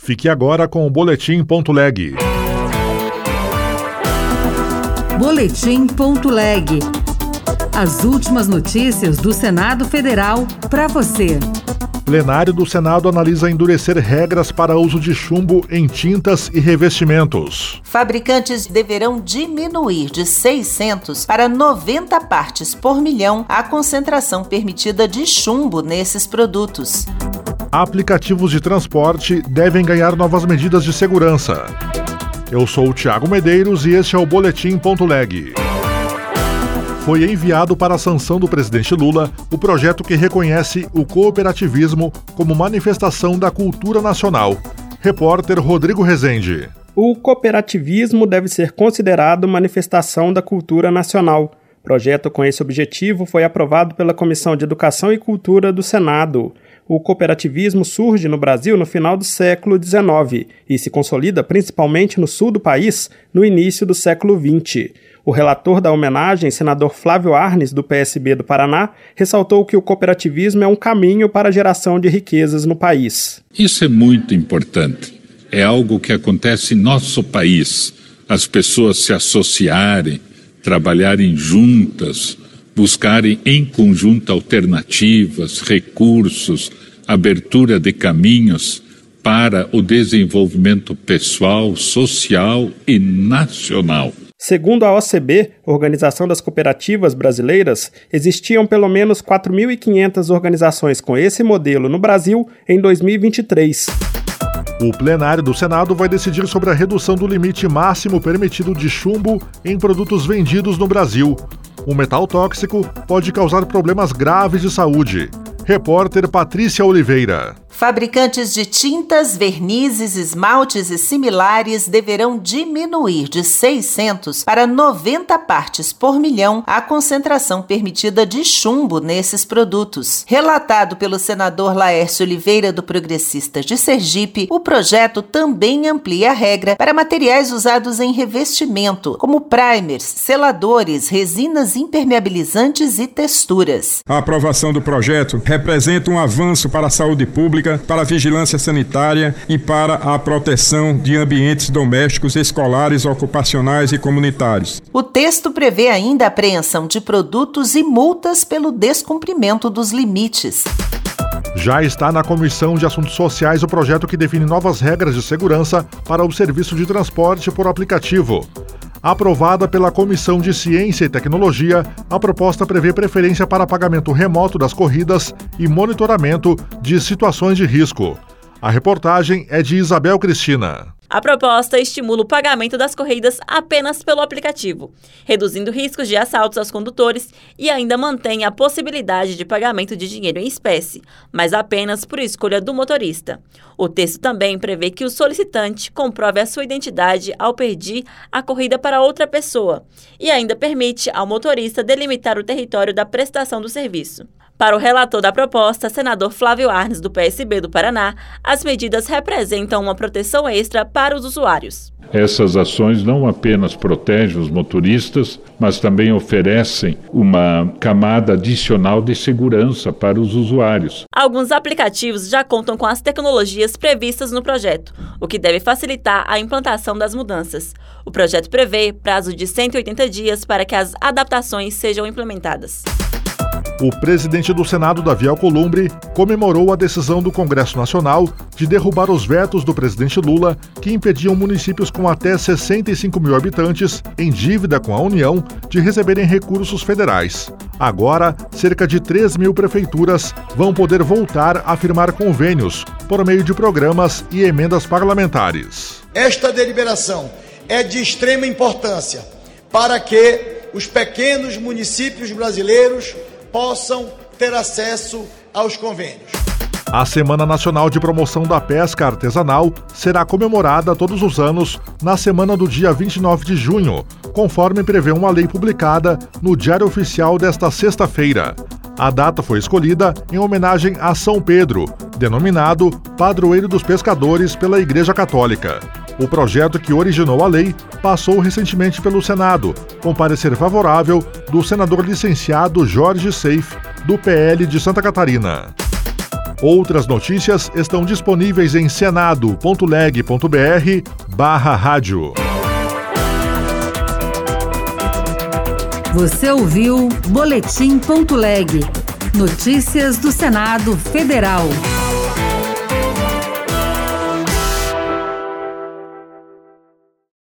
Fique agora com o Boletim.leg. Boletim.leg. As últimas notícias do Senado Federal para você. Plenário do Senado analisa endurecer regras para uso de chumbo em tintas e revestimentos. Fabricantes deverão diminuir de 600 para 90 partes por milhão a concentração permitida de chumbo nesses produtos. Aplicativos de transporte devem ganhar novas medidas de segurança. Eu sou o Thiago Medeiros e este é o Boletim.leg. Foi enviado para a sanção do presidente Lula o projeto que reconhece o cooperativismo como manifestação da cultura nacional. Repórter Rodrigo Rezende. O cooperativismo deve ser considerado manifestação da cultura nacional. Projeto com esse objetivo foi aprovado pela Comissão de Educação e Cultura do Senado. O cooperativismo surge no Brasil no final do século XIX e se consolida principalmente no sul do país no início do século XX. O relator da homenagem, senador Flávio Arnes, do PSB do Paraná, ressaltou que o cooperativismo é um caminho para a geração de riquezas no país. Isso é muito importante. É algo que acontece em nosso país. As pessoas se associarem, trabalharem juntas, buscarem em conjunto alternativas, recursos, abertura de caminhos para o desenvolvimento pessoal, social e nacional. Segundo a OCB, Organização das Cooperativas Brasileiras, existiam pelo menos 4.500 organizações com esse modelo no Brasil em 2023. O plenário do Senado vai decidir sobre a redução do limite máximo permitido de chumbo em produtos vendidos no Brasil. O metal tóxico pode causar problemas graves de saúde. Repórter Patrícia Oliveira. Fabricantes de tintas, vernizes, esmaltes e similares deverão diminuir de 600 para 90 partes por milhão a concentração permitida de chumbo nesses produtos. Relatado pelo senador Laércio Oliveira, do Progressistas de Sergipe, o projeto também amplia a regra para materiais usados em revestimento, como primers, seladores, resinas impermeabilizantes e texturas. A aprovação do projeto representa um avanço para a saúde pública, para a vigilância sanitária e para a proteção de ambientes domésticos, escolares, ocupacionais e comunitários. O texto prevê ainda a apreensão de produtos e multas pelo descumprimento dos limites. Já está na Comissão de Assuntos Sociais o projeto que define novas regras de segurança para o serviço de transporte por aplicativo. Aprovada pela Comissão de Ciência e Tecnologia, a proposta prevê preferência para pagamento remoto das corridas e monitoramento de situações de risco. A reportagem é de Isabel Cristina. A proposta estimula o pagamento das corridas apenas pelo aplicativo, reduzindo riscos de assaltos aos condutores e ainda mantém a possibilidade de pagamento de dinheiro em espécie, mas apenas por escolha do motorista. O texto também prevê que o solicitante comprove a sua identidade ao pedir a corrida para outra pessoa e ainda permite ao motorista delimitar o território da prestação do serviço. Para o relator da proposta, senador Flávio Arnes, do PSB do Paraná, as medidas representam uma proteção extra para os usuários. Essas ações não apenas protegem os motoristas, mas também oferecem uma camada adicional de segurança para os usuários. Alguns aplicativos já contam com as tecnologias previstas no projeto, o que deve facilitar a implantação das mudanças. O projeto prevê prazo de 180 dias para que as adaptações sejam implementadas. O presidente do Senado, Davi Alcolumbre, comemorou a decisão do Congresso Nacional de derrubar os vetos do presidente Lula que impediam municípios com até 65 mil habitantes em dívida com a União de receberem recursos federais. Agora, cerca de 3 mil prefeituras vão poder voltar a firmar convênios por meio de programas e emendas parlamentares. Esta deliberação é de extrema importância para que os pequenos municípios brasileiros possam ter acesso aos convênios. A Semana Nacional de Promoção da Pesca Artesanal será comemorada todos os anos na semana do dia 29 de junho, conforme prevê uma lei publicada no Diário Oficial desta sexta-feira. A data foi escolhida em homenagem a São Pedro, denominado Padroeiro dos Pescadores pela Igreja Católica. O projeto que originou a lei passou recentemente pelo Senado, com parecer favorável do senador licenciado Jorge Seif, do PL de Santa Catarina. Outras notícias estão disponíveis em senado.leg.br/rádio. Você ouviu Boletim.leg. Notícias do Senado Federal.